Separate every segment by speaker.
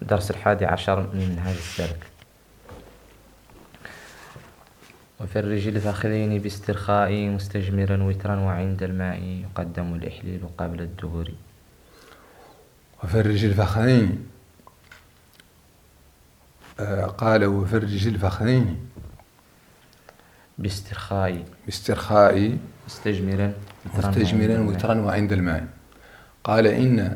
Speaker 1: درس 11 من منهاج السالك. وفي الرجل الفخذين باسترخاء مستجمرا وترا وعند الماء يقدم الإحليل قبل الدهور.
Speaker 2: وفي الرجل الفخذين قال وفي الرجل الفخذين
Speaker 1: باسترخاء
Speaker 2: مستجمرا وترا وعند الماء. قال إن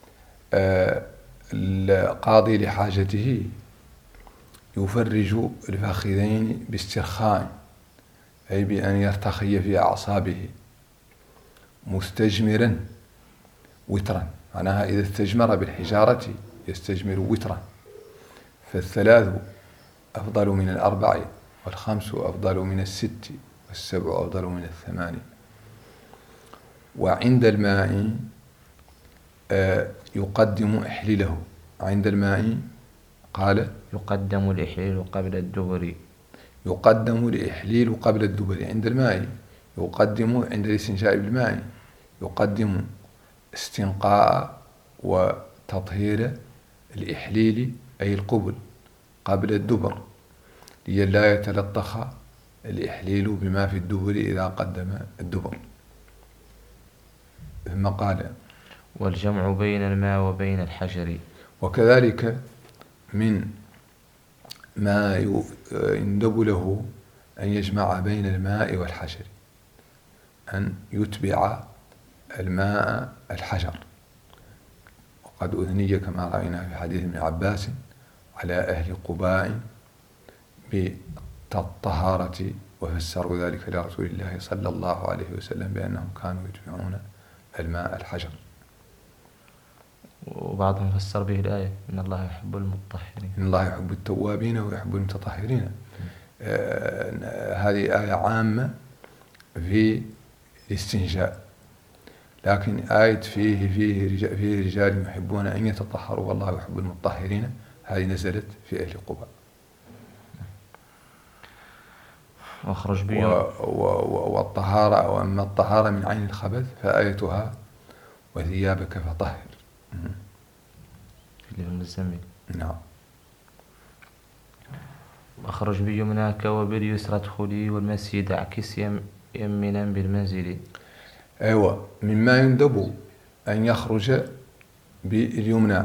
Speaker 2: القاضي لحاجته يفرج الفخذين باسترخاء، أي بأن يرتخي في أعصابه، مستجمرا وترا، معناها إذا استجمر بالحجارة يستجمر وترا، فالثلاث أفضل من الأربع، والخمس أفضل من الست، والسبع أفضل من الثمان. وعند الماء يقدم إحليله. عند الماء قال
Speaker 1: يقدم الإحليل قبل الدبر.
Speaker 2: يقدم الإحليل قبل الدبر. عند الماء يقدم، عند الاستنجاء بالماء يقدم استنقاء وتطهير الإحليل أي القبل قبل الدبر، لئلا يتلطخ الإحليل بما في الدبر إذا قدم الدبر. ثم قال
Speaker 1: والجمع بين الماء وبين الحجر.
Speaker 2: وكذلك من ما يندب له أن يجمع بين الماء والحجر، أن يتبع الماء الحجر. وقد أثني كما رأينا في حديث ابن عباس على أهل قباء بالطهارة، وفسروا ذلك لرسول الله صلى الله عليه وسلم بأنهم كانوا يتبعون الماء الحجر.
Speaker 1: وبعضهم فسر به الآية إن الله يحب المطهرين.
Speaker 2: إن الله يحب التوابين ويحب المتطهرين. هذه آية عامة في الاستنجاء، لكن آية فيه رجال يحبون أن يتطهروا والله يحب المطهرين، هذه نزلت في أهل قباء.
Speaker 1: واخرج بهم.
Speaker 2: والطهارة، وأما الطهارة من عين الخبث فآيتها وثيابك فطهر
Speaker 1: في المزمل.
Speaker 2: نعم.
Speaker 1: واخرج بيمناك وباليسرى ادخلي والمسجد اعكس يمنا بالمنزل.
Speaker 2: أيوة، مما يندب أن يخرج باليمنى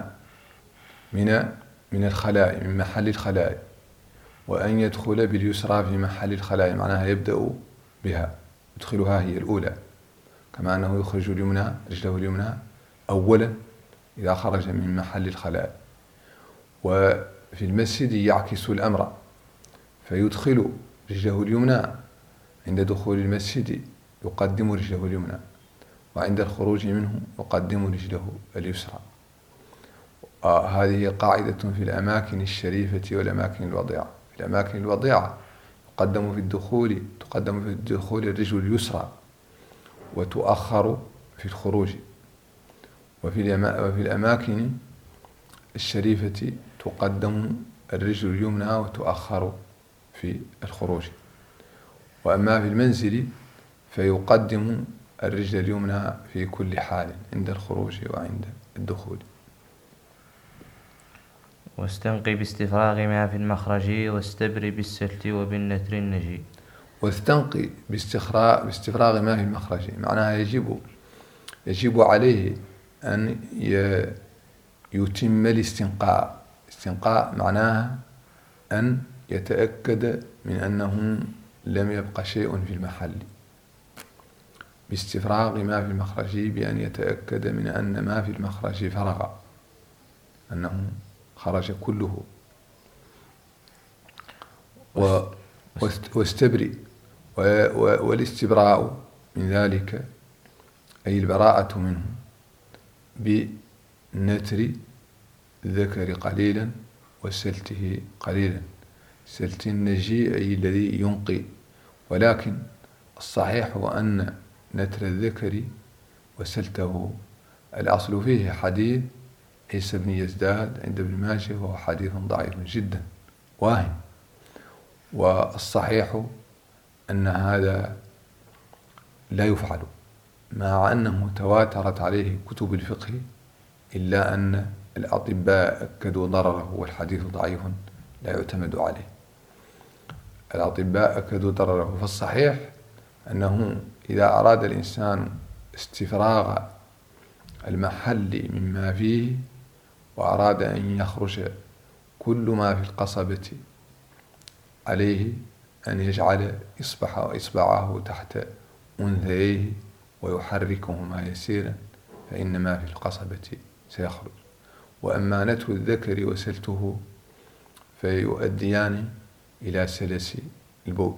Speaker 2: من الخلاء، من محل الخلاء، وأن يدخل باليسرى في محل الخلاء، معناها يبدأ بها، يدخلها هي الأولى، كما أنه يخرج اليمنى رجله اليمنى أولا إذا خرج من محل الخلاء. وفي المسجد يعكس الأمر، فيدخل رجله اليمنى عند دخول المسجد، يقدم رجله اليمنى، وعند الخروج منه يقدم رجله اليسرى. هذه قاعدة في الأماكن الشريفة والأماكن الوضيعة. في الأماكن الوضيعة تقدم في الدخول الرجل اليسرى وتؤخر في الخروج، وفي الأماكن الشريفة تقدم الرجل اليمنى وتؤخر في الخروج. وأما في المنزل فيقدم الرجل اليمنى في كل حال، عند الخروج وعند الدخول.
Speaker 1: واستنقي باستفراغ ما في المخرج واستبري بالسلت وبالنتر النجي.
Speaker 2: واستنقي باستفراغ ما في المخرج، معناها يجب عليه أن يتم الاستنقاء. استنقاء معناها أن يتأكد من أنه لم يبق شيء في المحل. باستفراغ ما في المخرج بأن يتأكد من أن ما في المخرج فرغ، أنه خرج كله. واستبرئ، والاستبراء من ذلك أي البراءة منه بنتر الذكر قليلا وسلته قليلا. سلت النجي أي الذي ينقي، ولكن الصحيح هو أن نتر الذكر وسلته الأصل فيه حديث عيسى بن يزداد عند ابن ماجه، وهو حديث ضعيف جدا واهم. والصحيح أن هذا لا يفعل، مع أنه تواترت عليه كتب الفقه، إلا أن الأطباء أكدوا ضرره والحديث ضعيف لا يعتمد عليه. الأطباء أكدوا ضرره، فالصحيح أنه إذا أراد الإنسان استفراغ المحل مما فيه وأراد أن يخرج كل ما في القصبة عليه أن يجعل إصبعه تحت أنثيه ويحركهما يسيرا، فإن ما في القصبة سيخرج. وأما نتف الذكر وسلته فيؤديان إلى سلس البول.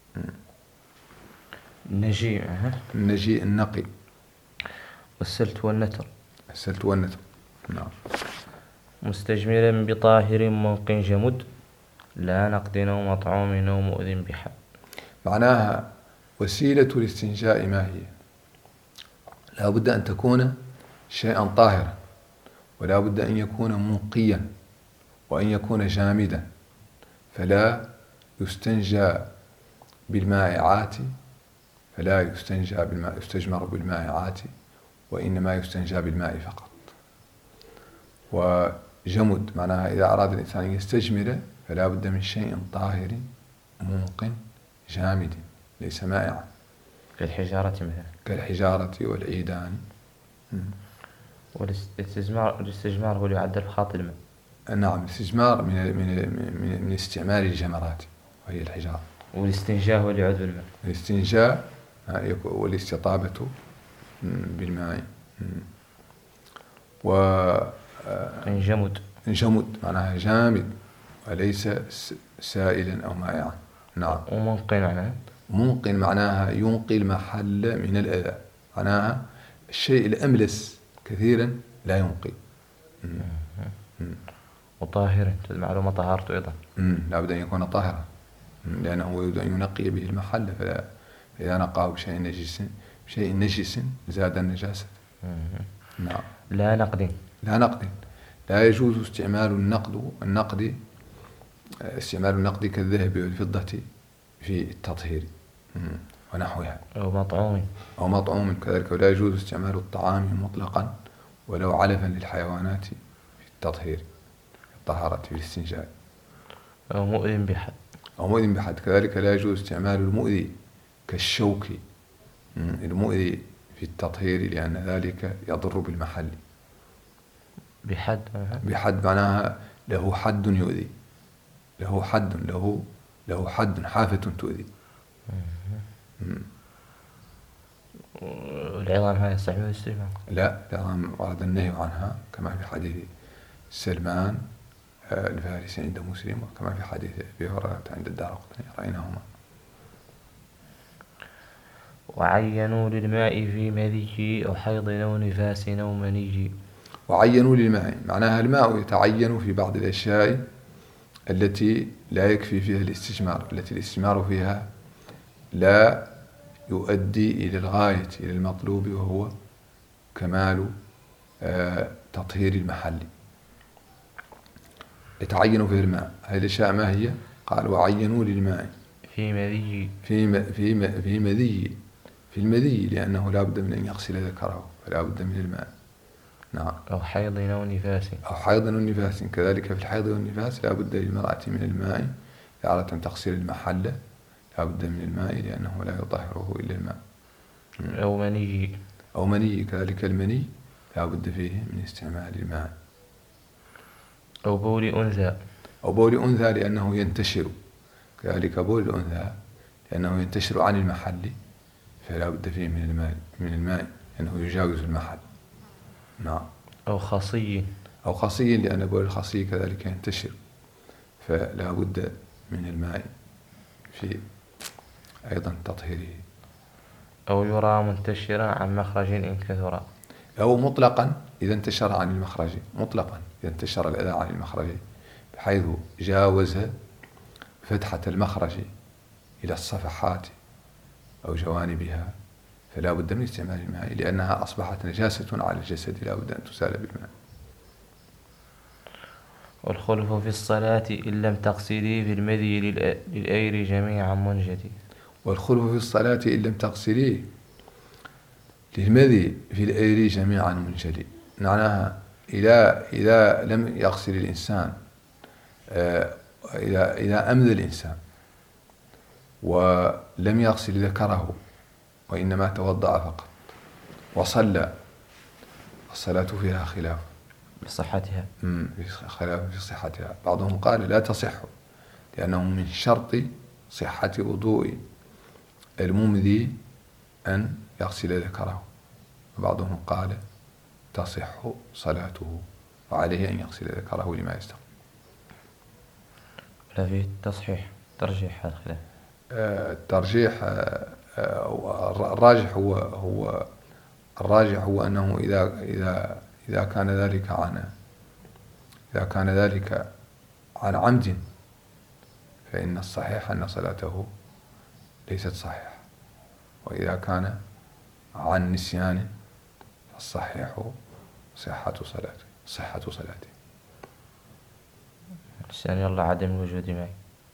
Speaker 2: النجيء النقي.
Speaker 1: والسلت والنتر.
Speaker 2: السلت والنتر، نعم.
Speaker 1: مستجملا بطاهر منق جمد لا نقد أو مطعوم أو مؤذن بحد.
Speaker 2: معناها وسيلة الاستنجاء ما هي؟ لا بد أن تكون شيئا طاهرا، ولا بد أن يكون منقيا، وأن يكون جامدا، فلا يستنجى بالمائعات، يستجمر بالمائعات، وإنما يستنجى بالماء فقط. وجمد معناها إذا أراد الإنسان أن يستجمر فلا بد من شيء طاهر منق جامد ليس مائعا،
Speaker 1: كالحجارة مثلا،
Speaker 2: كالحجارة والعيدان.
Speaker 1: والاستجمار هو اللي يعدل بخاط الماء.
Speaker 2: نعم، الاستجمار من استعمال الجمرات وهي الحجارة.
Speaker 1: والاستنجاء هو اللي يعود بالماء.
Speaker 2: الاستنجاء والاستطابة بالماء. انجمد معناها جامد وليس سائلا أو مائعا. نعم. منقن معناها ينقي المحل من الأذى، معناها الشيء الأملس كثيرا لا ينقي.
Speaker 1: وطاهر، معلومة طهارته أيضا
Speaker 2: لا بد أن يكون طاهرا، لأنه يريد أن ينقي به المحل، فإذا نقاه بشيء نجس زاد النجاسة. نعم.
Speaker 1: لا نقد.
Speaker 2: لا يجوز استعمال النقد كالذهب والفضة في التطهير ونحوها، أو مطعوم كذلك. ولا يجوز استعمال الطعام مطلقا ولو علفا للحيوانات في التطهير، الطهارة في الاستنجاء.
Speaker 1: أو مؤذن
Speaker 2: بحد كذلك. لا يجوز استعمال المؤذي كالشوك، المؤذي في التطهير، لأن ذلك يضر بالمحل. بحد معناها له حد يؤذي، له حد حافة تؤذي.
Speaker 1: والعظام هاي يصح بها الاستعمال؟
Speaker 2: لا، العظام ورد النهي عنها كما في حديث سلمان الفارسي عند مسلم، وكما في حديث أبي هريرة عند الدارقطني، رأيناهما.
Speaker 1: وعينوا للماء في مذي أو حيض أو نفاس أو مني.
Speaker 2: وعينوا للماء معناها الماء يتعين في بعض الأشياء التي لا يكفي فيها الاستجمار، التي الاستجمار فيها لا يؤدي إلى الغاية، إلى المطلوب، وهو كمال تطهير المحل. يتعين فيه الماء. هذه الأشياء ما هي؟ قال وعينوا للماء في المذي، لأنه لا بد من أن يغسل ذكره، فلا بد من الماء. نعم.
Speaker 1: أو حيض أو
Speaker 2: نفاس كذلك. في الحيض والنفاس لا بد للمرأة من الماء، إذا أردت أن تغسل المحل لا بد من الماء، لأنه لا يطهره إلا الماء. أو مني كذلك. المني لا بد فيه من استعمال الماء.
Speaker 1: أو
Speaker 2: بول أنثى لأنه ينتشر، كذلك بول الأنثى لأنه ينتشر عن المحل، فلا بد فيه من الماء لأنه يجاوز المحل. نعم.
Speaker 1: أو
Speaker 2: خصي لأن بول الخصي كذلك ينتشر، فلا بد من الماء في أيضا تطهيره.
Speaker 1: أو يرى منتشرا عن مخرج إن كثر.
Speaker 2: أو مطلقا إذا انتشر عن المخرج، مطلقا إذا انتشر الأذى عن المخرج بحيث جاوز فتحة المخرج إلى الصفحات أو جوانبها، فلا بد من استعمال الماء، لأنها أصبحت نجاسة على الجسد، لا بد أن تزال بالماء.
Speaker 1: والخلف في الصلاة إن لم تغسلي في المذي للأير جميعا منجدي.
Speaker 2: والخلف في الصلاة إن لم تغسلي للمذي في الأير جميعا منجدي، معناها إذا لم يغسل الإنسان، إذا أمذى الإنسان ولم يغسل ذكره وإنما توضأ فقط وصلى، الصلاة فيها خلاف
Speaker 1: بصحتها.
Speaker 2: خلاف في صحتها. بعضهم قال لا تصح لأنه من شرط صحة وضوء الممذي أن يغسل ذكره، وبعضهم قال تصح صلاته وعليه أن يغسل ذكره لما يستقبل.
Speaker 1: لا فيه تصحيح ترجيح هذا الخلاف.
Speaker 2: الترجيح الراجح هو أنه إذا كان ذلك عن عمد فإن الصحيح أن صلاته ليست صحيحة، وإذا كان عن نسيان فالصحيح صحة صلاته.
Speaker 1: النسيان يلا عدم وجود ماء.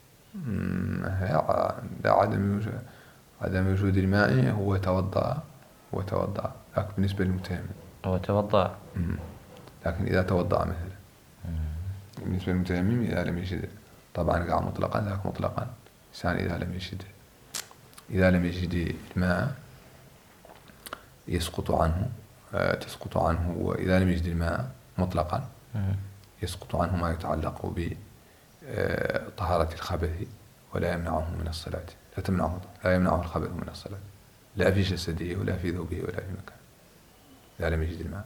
Speaker 2: لا، عدم وجود الماء هو توضأ، لكن بالنسبة للمتيمم
Speaker 1: هو توضأ،
Speaker 2: لكن إذا توضأ مثلا بالنسبة للمتيمم إذا لم يجد، طبعا قاع مطلقا، ذاك مطلقا إنسان إذا لم يجد الماء تسقط عنه، وإذا لم يجد الماء مطلقا يسقط عنه ما يتعلق بطهارة الخبث، ولا يمنعه من الصلاة، لا يمنعه الخبث من الصلاة، لا في جسده ولا في ثوبه ولا في مكان. إذا لم يجد الماء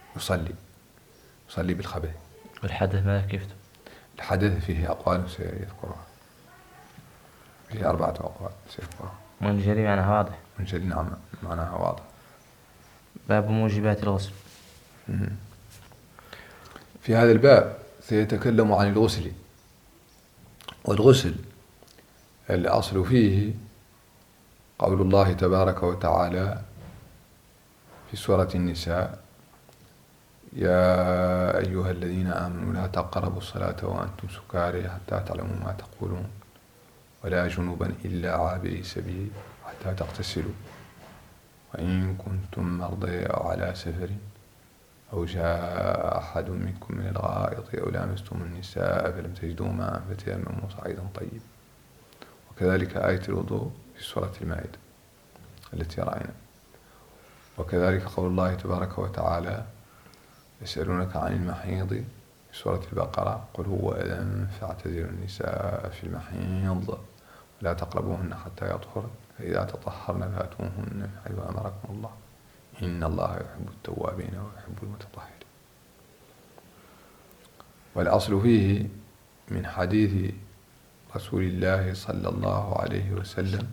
Speaker 2: يصلي بالخبث.
Speaker 1: والحدث ماذا كيف؟
Speaker 2: الحدث فيه أقوال سيذكرها، فيه 4 أقوال سيذكرها.
Speaker 1: منجلي معناها واضح.
Speaker 2: منجلي نعم معناها واضح.
Speaker 1: باب موجبات الغسل.
Speaker 2: في هذا الباب سيتكلم عن الغسل، والغسل الأصل فيه قول الله تبارك وتعالى في سورة النساء: يا أيها الذين آمنوا لا تقربوا الصلاة وأنتم سكارى حتى تعلموا ما تقولون ولا جنوبا إلا عابري سبيل حتى تغتسلوا وإن كنتم مرضى أو على سفر أو جاء أحد منكم من الغائط أو لامستم النساء فلم تجدوا ماء فتيمموا صعيدا طيبا. وكذلك آية الوضوء في سورة المائدة التي رأينا. وكذلك قول الله تبارك وتعالى: يسألونك عن المحيض في سورة البقرة: قل هو أذى فاعتزلوا النساء في المحيض ولا تقربوهن حتى يطهرن فإذا تطهرن فأتوهن من حيث أمركم الله إن الله يحب التوابين ويحب المتطهرين. والأصل فيه من حديث رسول الله صلى الله عليه وسلم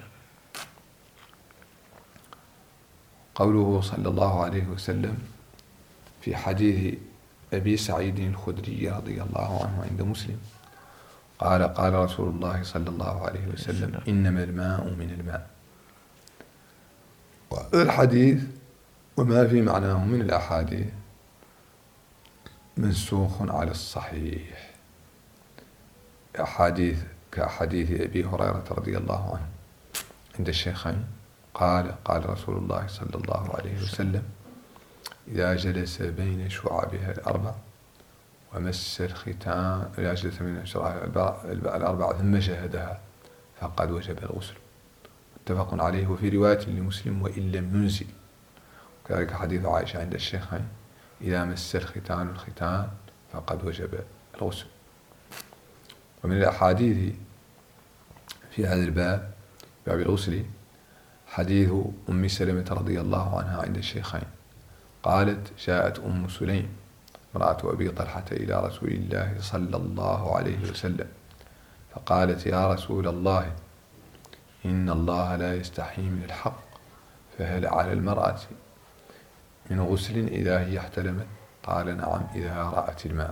Speaker 2: قوله صلى الله عليه وسلم في حديث أبي سعيد الخدري رضي الله عنه عند مسلم قال رسول الله صلى الله عليه وسلم: إنما الماء من الماء. الحديث وما في معناه من الأحاديث منسوخ على الصحيح، كأحاديث أبي هريرة رضي الله عنه عند الشيخين قال رسول الله صلى الله عليه وسلم: إذا جلس بين شعابها الأربع ومس الختان، إذا جلس بين شعابها الأربع ثم شهدها فقد وجب الغسل. متفق عليه. وفي رواية لمسلم: وإن لم ينزل. وكذلك حديث عائشة عند الشيخين: إذا مس الختان فقد وجب الغسل. ومن الأحاديث في هذا الباب، باب الغسل، حديث أم سلمة رضي الله عنها عند الشيخين قالت: جاءت أم سليم امرأة أبي طلحة إلى رسول الله صلى الله عليه وسلم فقالت: يا رسول الله، إن الله لا يستحي من الحق، فهل على المرأة من غسل إذا هي احتلمت؟ قال: نعم، إذا رأت الماء.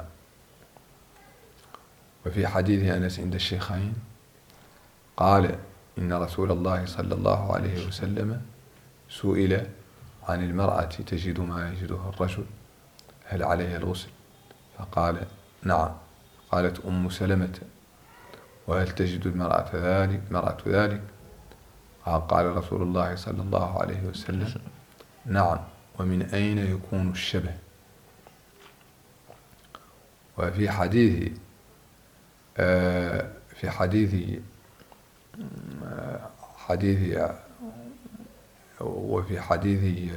Speaker 2: وفي حديث أنس عند الشيخين قال: إن رسول الله صلى الله عليه وسلم سئل عن المرأة تجد ما يجده الرجل هل عليها الغسل؟ فقال: نعم. قالت أم سلمة: وهل تجد المرأة ذلك؟ قال رسول الله صلى الله عليه وسلم: نعم. ومن أين يكون الشبه؟ وفي حديث في حديث حديث وفي حديث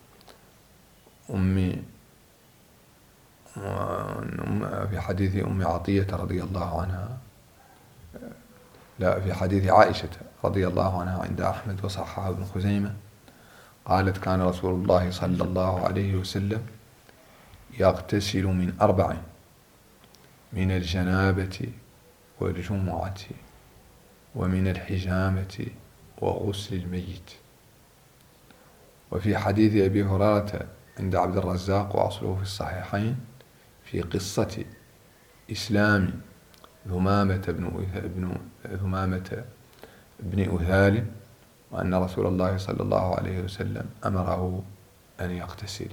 Speaker 2: في حديث أم عطية رضي الله عنها، لا، في حديث عائشة رضي الله عنها عند أحمد وصححه ابن خزيمة، قالت: كان رسول الله صلى الله عليه وسلم يغتسل من 4: من الجنابة والجمعة ومن الحجامة وغسل الميت. وفي حديث أبي هريرة عند عبد الرزاق وأصله في الصحيحين في قصة إسلام ثمامة بن أثال، وأن رسول الله صلى الله عليه وسلم أمره أن يغتسل.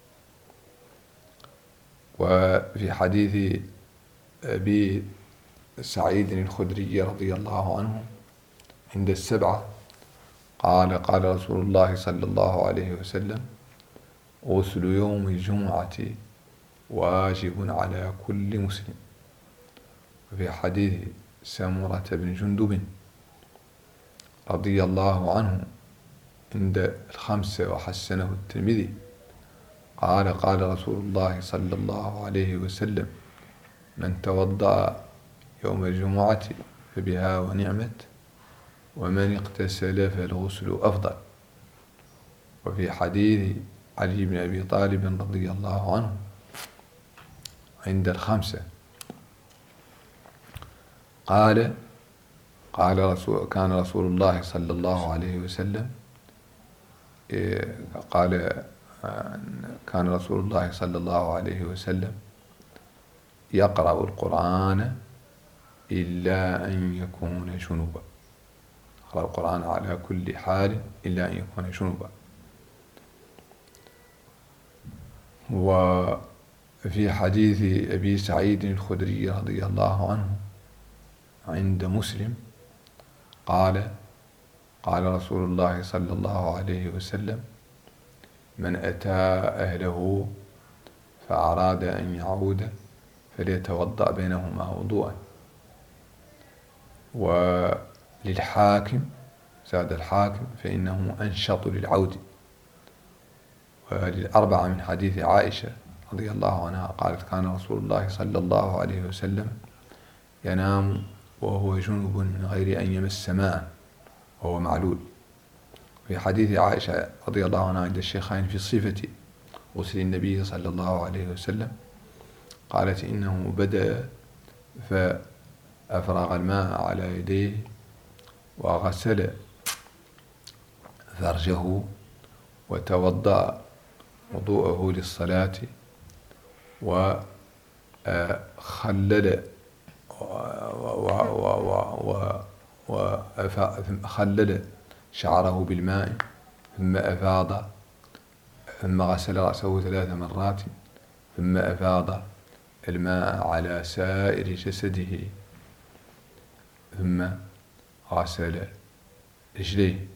Speaker 2: وفي حديث أبي سعيد الخدري رضي الله عنه عند 7 قال رسول الله صلى الله عليه وسلم: غسل يوم الجمعة واجب على كل مسلم. وفي حديث سمرة بن جندب رضي الله عنه عند 5 وحسنه الترمذي قال رسول الله صلى الله عليه وسلم: من توضأ يوم الجمعة فبها ونعمت، ومن اغتسل فالغسل أفضل. وفي حديث علي بن أبي طالب رضي الله عنه عند 5 كان رسول الله صلى الله عليه وسلم كان رسول الله صلى الله عليه وسلم يقرأ القرآن إلا أن يكون جنوبا، يقرأ القرآن على كل حال إلا أن يكون جنوبا. وفي حديث أبي سعيد الخدري رضي الله عنه عند مسلم قال رسول الله صلى الله عليه وسلم: من أتى أهله فأراد أن يعود فليتوضأ بينهما وضوءا. وللحاكم زاد الحاكم: فإنه أنشط للعود. وللأربعة من حديث عائشة رضي الله عنها قالت: كان رسول الله صلى الله عليه وسلم ينام وهو جنب من غير أن يمس ماء وهو معلول. في حديث عائشة رضي الله عنها عند الشيخين في صفة غسل النبي صلى الله عليه وسلم قالت: إنه بدأ فأفرغ الماء على يديه وغسل فرجه وتوضأ وضوءه للصلاة وخلل شعره بالماء ثم أفاض، ثم غسل رأسه 3 مرات، ثم أفاض الماء على سائر جسده، ثم غسل رجليه.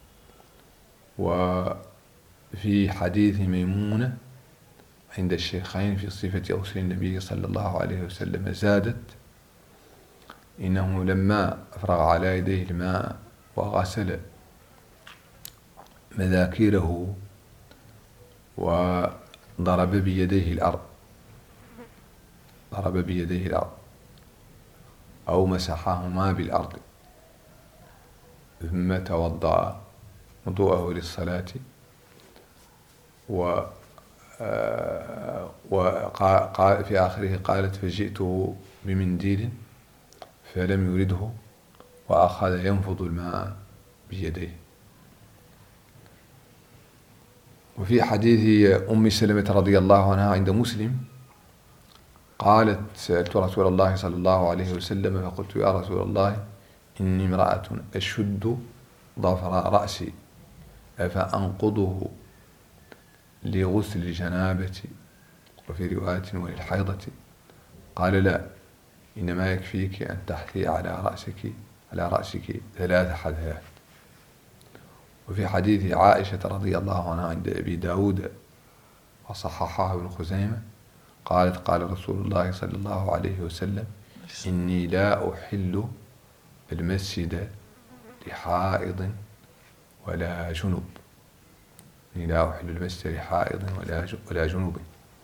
Speaker 2: وفي حديث ميمونة عند الشيخين في صفة غسل النبي صلى الله عليه وسلم زادت: إنه لما أفرغ على يديه الماء وغسل مذاكيره وضرب بيديه الأرض أو مسحهما بالأرض، ثم توضأ وضوءه للصلاة، وقال في آخره قالت: فجئته بمنديل فلم يرده وأخذ ينفض الماء بيديه. وفي حديث أم سلمة رضي الله عنها عند مسلم قالت: سألت رسول الله صلى الله عليه وسلم فقلت: يا رسول الله، إني امرأة أشد ظفر رأسي أفأنقضه لغسل الجنابة وفي رواية وللحيضة؟ قال: لا، إنما يكفيك أن تحثي على رأسك 3 حثيات. وفي حديث عائشة رضي الله عنها عند أبي داود وصححه ابن خزيمة قالت قال رسول الله صلى الله عليه وسلم إني لا أحل المسجد لحائض ولا جنوب. إني لا أحل المسجد لحائض ولا جنوب.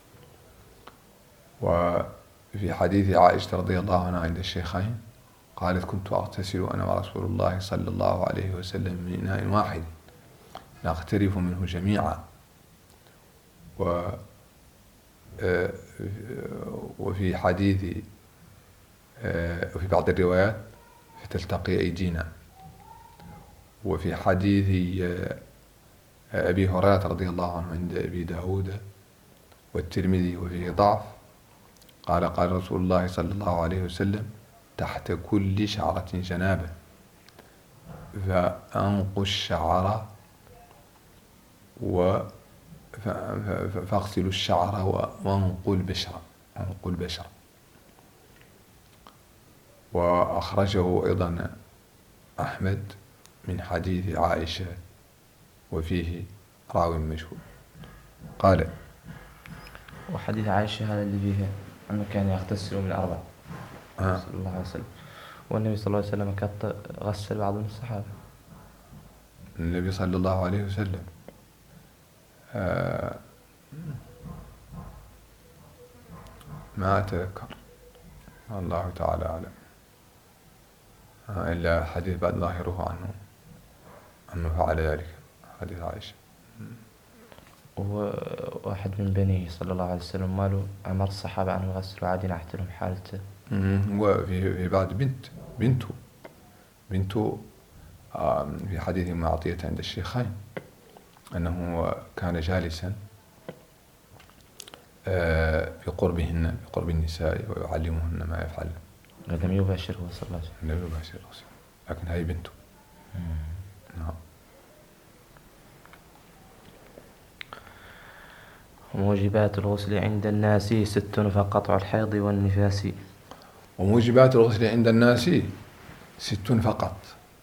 Speaker 2: وفي حديث عائشة رضي الله عنها عند الشيخين قالت كنت أغتسل أنا ورسول الله صلى الله عليه وسلم من إناء واحد نغترف منه جميعا. وفي حديث وفي بعض الروايات فتلتقي أيدينا. وفي حديث أبي هريرة رضي الله عنه عند أبي داود والترمذي وفيه ضعف قال قال رسول الله صلى الله عليه وسلم تحت كل شعرة جنابة فأنقوا الشعر فاغسلوا الشعر وانقوا البشرة. وأخرجه أيضا أحمد من حديث عائشة وفيه راوي مجهول. قال
Speaker 1: وحديث عائشة هذا اللي فيه أنه كان يغتسل من 4 صلى الله عليه وسلم، والنبي صلى الله عليه وسلم كان غسل بعض من الصحابة.
Speaker 2: النبي صلى الله عليه وسلم ما أتذكر الله تعالى أعلم إلا حديث بعد ظاهره عنه أنه فعل ذلك حديث عائشة.
Speaker 1: وواحد من بنيه صلى الله عليه وسلم ماله أمر الصحابة أن يغسلوا عادي نحتلهم حالته.
Speaker 2: وفي بعد بنته في حديث معطية عند الشيخين أنه كان جالسا بقرب النساء ويعلمهن ما يفعلن.
Speaker 1: لم يباشره صلى الله عليه وسلم.
Speaker 2: لم يباشره لكن هي بنته. نعم.
Speaker 1: وموجبات الغسل عند الناس 6 فقطع الحيض والنفاس.
Speaker 2: وموجبات الغسل عند الناس 6 فقط.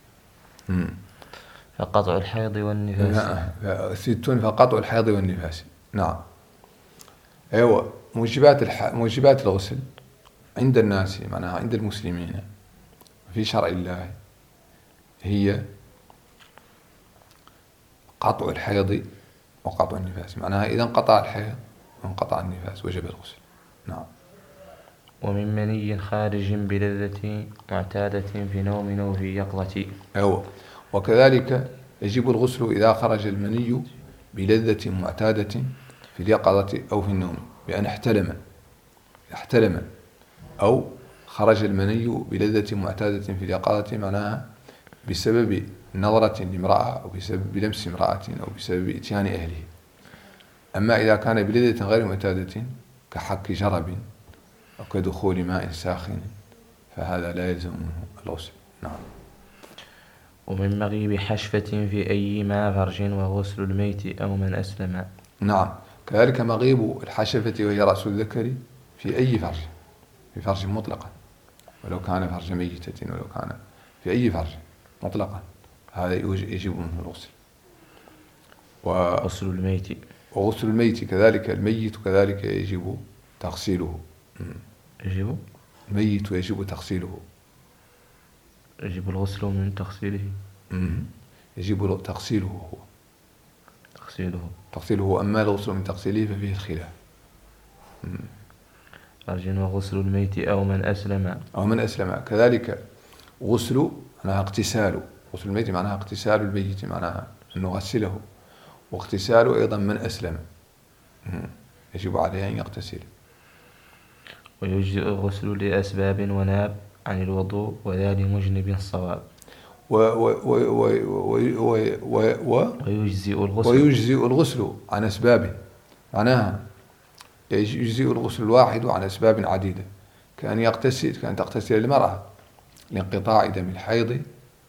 Speaker 1: فقطع الحيض والنفاس.
Speaker 2: 6 فقطع الحيض والنفاس. نعم. أيوة. موجبات الغسل عند الناس معناها عند المسلمين في شرع الله هي قطع الحيض وقطع النفاس. معناها إذا انقطع الحيض وانقطع النفاس وجب الغسل. نعم.
Speaker 1: ومن مني خارج بلذة معتادة في نوم أو في يقظة.
Speaker 2: أيوة. وكذلك يجب الغسل إذا خرج المني بلذة معتادة في اليقظة أو في النوم بأن احتلم أو خرج المني بلذة معتادة في اليقظة معناها بسبب نظرة لامرأة أو بسبب لمس امرأة أو بسبب إتيان أهله. أما إذا كان بلذة غير معتادة كحك جرب أو كدخول ماء ساخن فهذا لا يلزم منه الغسل. نعم.
Speaker 1: ومن مغيب حشفة في أي ما فرج وغسل الميت أو من أسلم.
Speaker 2: نعم. كذلك مغيب الحشفة وهي رأس الذكر في أي فرج، في فرج مطلقا ولو كان فرج ميتة ولو كان في أي فرج مطلقا هذا يجب منه الغسل.
Speaker 1: وغسل
Speaker 2: الميت كذلك الميت كذلك يجب تغسيله. الميت يجب تغسيله.
Speaker 1: يجب الغسل من تغسيله.
Speaker 2: يجب تغسيله هو. تغسيله. أما الغسل من تغسيله ففيه الخلاف.
Speaker 1: فرج وغسل الميت أو من أسلم.
Speaker 2: كذلك غسل معناها اغتسال. غسل الميت معناها اغتسال الميت معناها أن نغسله، واغتسال أيضا من أسلم يجب عليه أن يغتسل.
Speaker 1: ويجزئ الغسل لأسباب وناب عن الوضوء وذا لمجنب الصواب.
Speaker 2: ويجزئ الغسل عن أسباب معناها يجزئ الغسل الواحد عن أسباب عديدة كأن تغتسل المرأة لانقطاع دم الحيض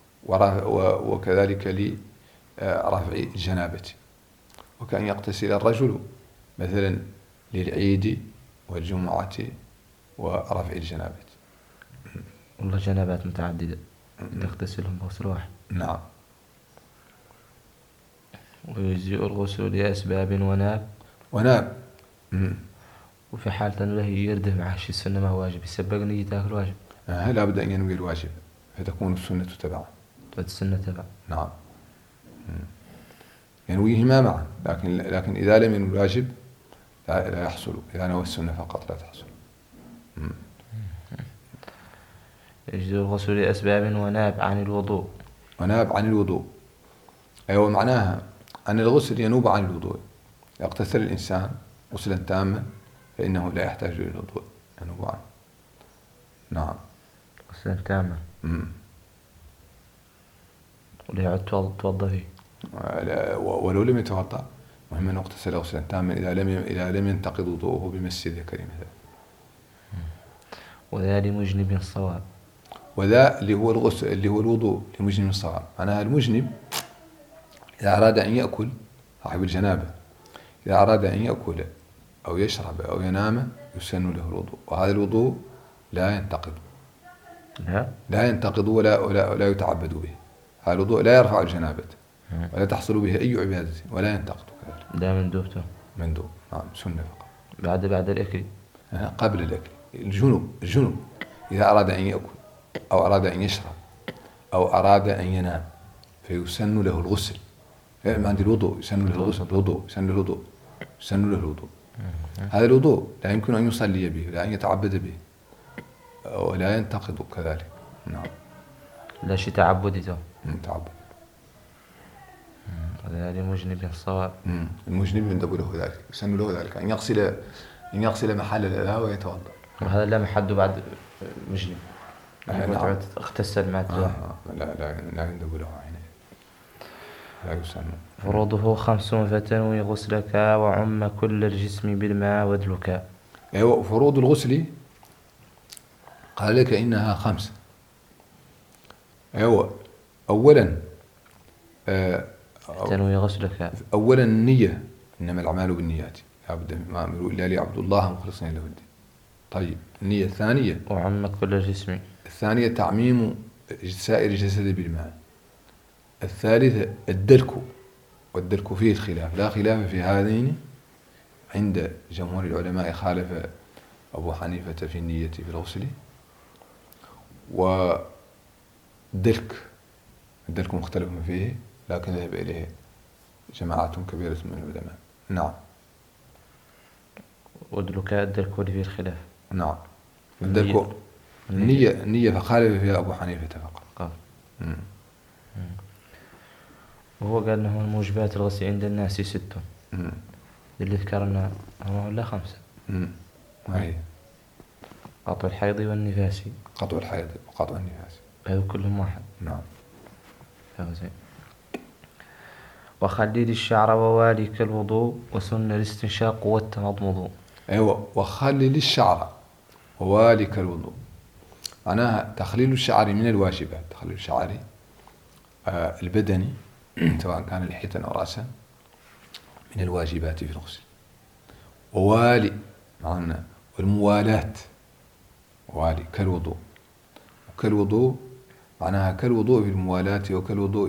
Speaker 2: وكذلك لرفع الجنابة، وكأن يغتسل الرجل مثلا للعيد والجمعة ورفع الجنابة.
Speaker 1: والله جنابات متعددة يغتسلهم بغسل واحد.
Speaker 2: نعم.
Speaker 1: ويجزئ الغسل لأسباب وناب وفي حالة أنه له يرده مع شيء السنة ما هو واجب يسبق نية تاكل واجب.
Speaker 2: لا بد أن ينوي الواجب فتكون السنة تبعه.
Speaker 1: السنة تبع.
Speaker 2: نعم. ينويهما معا، لكن إذا لم ينوي الواجب لا يحصل. إذا نوى السنة فقط لا تحصل.
Speaker 1: يجوز الغسل لأسباب وناب عن الوضوء.
Speaker 2: وناب عن الوضوء، أيوة معناها أن الغسل ينوب عن الوضوء. يغتسل الإنسان غسلا تاما فإنه لا يحتاج إلى الوضوء، ينوب عنه. نعم.
Speaker 1: غسلا تاما. ولا يعد توضأ فيه.
Speaker 2: ولو لم يتوضأ مهم أن يغتسل غسلا تاما إذا لم ينتقض وضوءه بمس ذكر مثلا.
Speaker 1: وذا لمجنب الصواب.
Speaker 2: وذا اللي هو الغسل اللي هو الوضوء لمجنب الصواب. معناها المجنب إذا أراد أن يأكل، صاحب الجنابة إذا أراد أن يأكل أو يشرب أو ينام يسن له الوضوء، وهذا الوضوء لا ينتقض. لا ينتقض ولا يتعبد به. هذا الوضوء لا يرفع الجنابة ولا تحصل به أي عبادة ولا ينتقض كذلك.
Speaker 1: ده مندوبته.
Speaker 2: مندوب. نعم، سنة فقط.
Speaker 1: بعد الأكل.
Speaker 2: قبل الأكل. الجنوب إذا أراد أن يأكل أو أراد أن يشرب أو أراد أن ينام فيسن له الغسل. عند الوضوء يسن له الغسل، الوضوء يسن له الوضوء. هذا الوضوء لا يمكن أن يصلي به ولا أن يتعبد به ولا ينتقض كذلك. نعم.
Speaker 1: لا شيء تعبدي تو.
Speaker 2: تعبد.
Speaker 1: هذا مجنب الصواب.
Speaker 2: المجنب يندب له ذلك، يسن له ذلك أن يغسل محل الأذى ويتوضأ.
Speaker 1: وهذا لا محد بعد مجنب.
Speaker 2: نعم.
Speaker 1: اغتسل مع الجنابة.
Speaker 2: لا يندب له عينه، لا يسن.
Speaker 1: فروضه 5 فتنوي غسلك وعم كل الجسم بالماء ودلك.
Speaker 2: أيوة، فروض الغسل قال لك إنها 5. أيوة، أولا
Speaker 1: تنوي غسلك.
Speaker 2: أولا النية، إنما الأعمال بالنيات ما أمروا إلا ليعبدوا الله مخلصين له الدين. طيب، النية الثانية
Speaker 1: وعم كل الجسم.
Speaker 2: الثانية تعميم سائر الجسد بالماء. الثالثة الدلك، والدلك فيه الخلاف، لا خلاف في هذين عند جمهور العلماء. خالف أبو حنيفة في النية في الغسل. والدلك مختلف فيه لكن ذهب إليه جماعات كبيرة من العلماء. نعم.
Speaker 1: ودلك الدلك فيه الخلاف.
Speaker 2: نعم. الدلك النية فخالف فيها أبو حنيفة فقط.
Speaker 1: وهو قال أنه الموجبات الغسل عند الناس 6. اللي ذكرنا هم لا 5.
Speaker 2: أي.
Speaker 1: قطع الحيض والنفاس.
Speaker 2: قطع الحيض وقطع النفاس
Speaker 1: هذا كلهم واحد.
Speaker 2: نعم.
Speaker 1: وخليل الشعر ووالك الوضوء وسن الاستنشاق والتمضمض.
Speaker 2: أيوة، وخليل الشعر ووالك الوضوء معناها تخليل الشعر من الواجبات. تخليل الشعر البدني سواء كان لحية أو رأسا من الواجبات في الغسل. ووالي معنا والموالاة، ووالي كالوضوء، وكالوضوء معناها كالوضوء في الموالاة وكالوضوء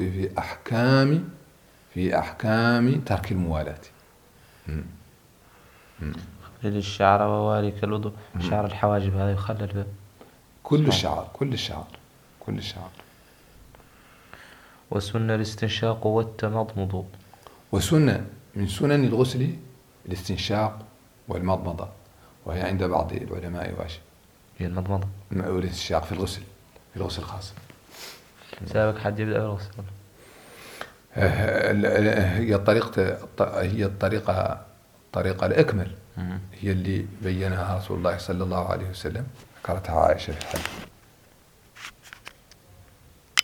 Speaker 2: في أحكام ترك الموالاة.
Speaker 1: خليل الشعر ووالك الوضوء. شعر الحواجب هذا يخلل
Speaker 2: كل الشعر.
Speaker 1: وسن الاستنشاق والتمضمض.
Speaker 2: وسنة من سنن الغسل الاستنشاق والمضمضة، وهي عند بعض العلماء واجب.
Speaker 1: هي المضمضة
Speaker 2: والاستنشاق في الغسل خاصة.
Speaker 1: سابق حد يبدأ بالغسل.
Speaker 2: هي الطريقة الأكمل، هي اللي بينها رسول الله صلى الله عليه وسلم، ذكرتها عائشة في الحديث.